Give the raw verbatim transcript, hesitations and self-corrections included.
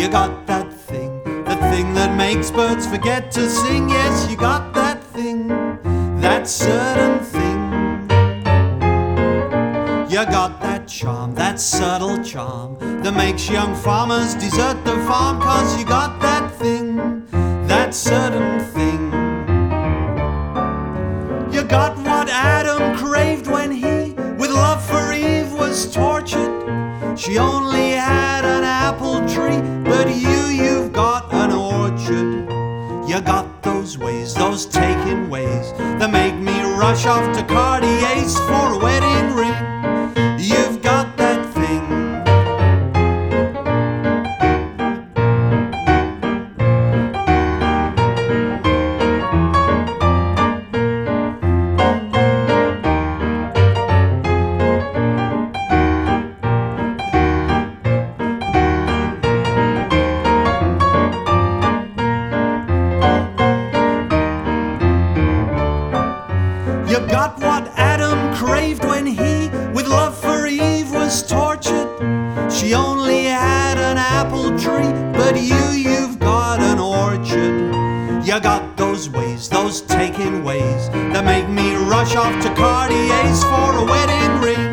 got that thing, the thing that makes birds forget to sing. Yes, you got that thing, that certain thing. You got that charm, that subtle charm that makes young farmers desert the farm. 'Cause you got that thing, that certain thing. You got what Adam craved when he, with love for Eve, was tortured. She only had an apple tree, but you, you've got an orchard. You got those ways, those taking ways that make me rush off to Cartier's for a wedding ring. You've got that thing. You got what Adam craved when he, with love for Eve, was tortured. She only had an apple tree, but you, you've got an orchard. You got those ways, those taking ways that make me rush off to Cartier's for a wedding ring.